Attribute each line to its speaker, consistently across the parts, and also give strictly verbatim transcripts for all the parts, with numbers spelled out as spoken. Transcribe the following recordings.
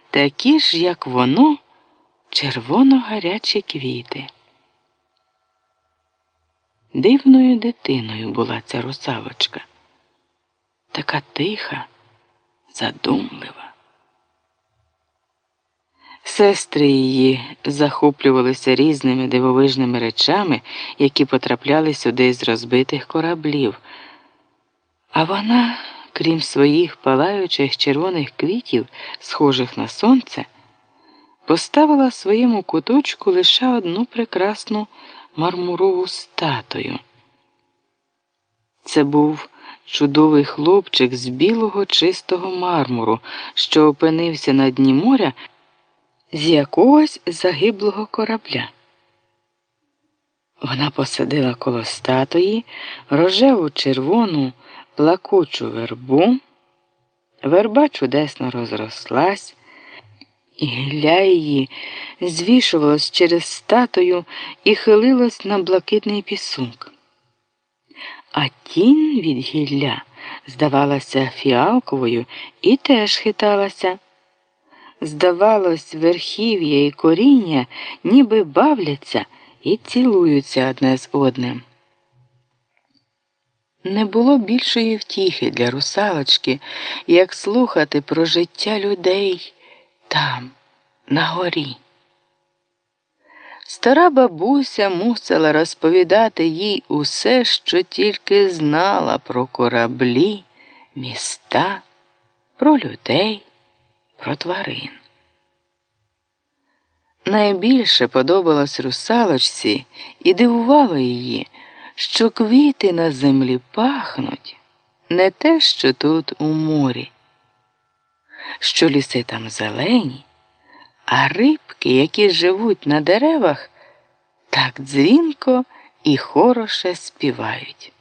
Speaker 1: такі ж, як воно, червоно-гарячі квіти. Дивною дитиною була ця русалочка, така тиха, задумлива. Сестри її захоплювалися різними дивовижними речами, які потрапляли сюди з розбитих кораблів. А вона, крім своїх палаючих червоних квітів, схожих на сонце, поставила в своєму куточку лише одну прекрасну мармурову статую. Це був чудовий хлопчик з білого чистого мармуру, що опинився на дні моря з якогось загиблого корабля. Вона посадила коло статуї рожеву червону плакучу вербу. Верба чудесно розрослась, і гілля її звішувалось через статую і хилилось на блакитний пісок. А тінь від гілля здавалася фіалковою і теж хиталася. Здавалось, верхів'я і коріння ніби бавляться і цілуються одне з одним. Не було більшої втіхи для русалочки, як слухати про життя людей там, на горі. Стара бабуся мусила розповідати їй усе, що тільки знала про кораблі, міста, про людей, про тварин. Найбільше подобалось русалочці і дивувало її, що квіти на землі пахнуть не те, що тут у морі, що ліси там зелені, а рибки, які живуть на деревах, так дзвінко і хороше співають.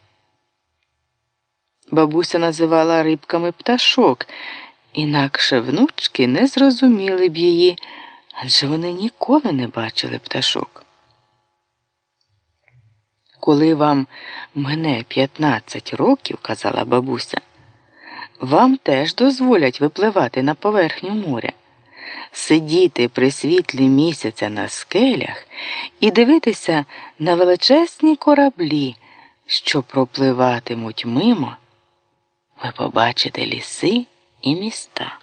Speaker 1: Бабуся називала рибками пташок, інакше внучки не зрозуміли б її, адже вони ніколи не бачили пташок. Коли вам мине п'ятнадцять років, казала бабуся, вам теж дозволять випливати на поверхню моря, сидіти при світлі місяця на скелях і дивитися на величезні кораблі, що пропливатимуть мимо. Ви побачите ліси і міста.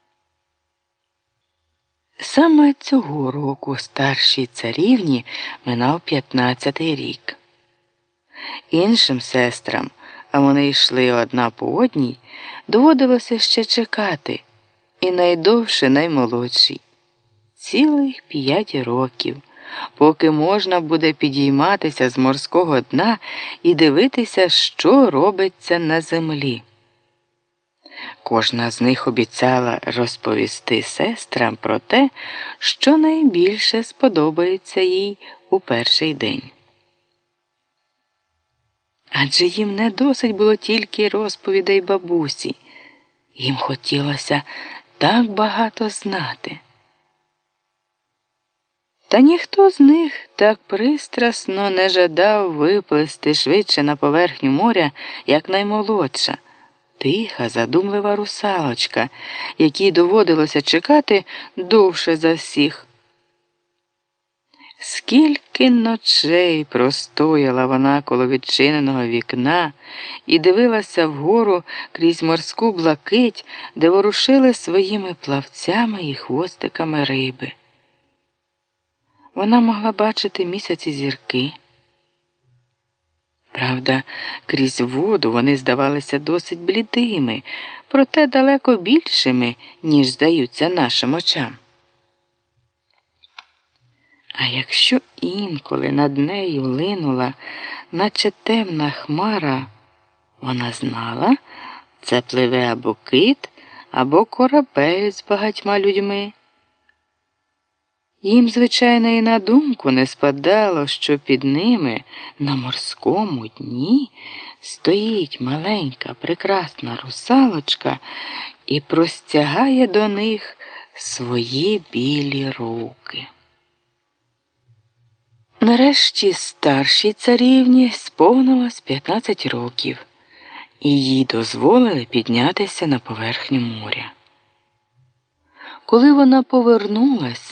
Speaker 1: Саме цього року старшій царівні минав п'ятнадцятий рік. Іншим сестрам, а вони йшли одна по одній, доводилося ще чекати, і найдовше наймолодшій. Цілих п'ять років, поки можна буде підійматися з морського дна і дивитися, що робиться на землі. Кожна з них обіцяла розповісти сестрам про те, що найбільше сподобається їй у перший день. Адже їм не досить було тільки розповідей бабусі. Їм хотілося так багато знати. Та ніхто з них так пристрасно не жадав виплисти швидше на поверхню моря, як наймолодша, тиха, задумлива русалочка, якій доводилося чекати довше за всіх. Скільки ночей простояла вона коло відчиненого вікна і дивилася вгору крізь морську блакить, де ворушили своїми плавцями і хвостиками риби. Вона могла бачити місяць і зірки. Правда, крізь воду вони здавалися досить блідими, проте далеко більшими, ніж здаються нашим очам. А якщо інколи над нею линула, наче темна хмара, вона знала, це пливе або кит, або корабель з багатьма людьми. Їм, звичайно, і на думку не спадало, що під ними на морському дні стоїть маленька прекрасна русалочка і простягає до них свої білі руки. Нарешті старшій царівні сповнилось п'ятнадцять років, і їй дозволили піднятися на поверхню моря. Коли вона повернулась,